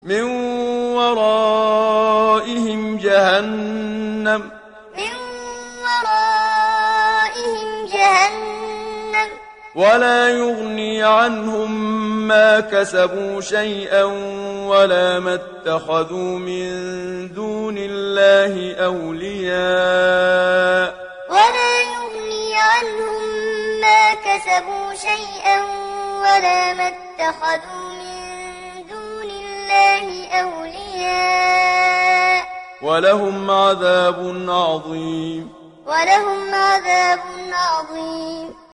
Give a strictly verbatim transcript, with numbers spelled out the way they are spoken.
من ورائهم جهنم من ورائهم جهنم ولا يغني عنهم ما كسبوا شيئا ولا ما اتخذوا من دون الله أولياء ولا يغني عنهم ما كسبوا شيئا ولا ما اتخذوا من دون الله أولياء ولهم عذاب عظيم ولهم عذاب عظيم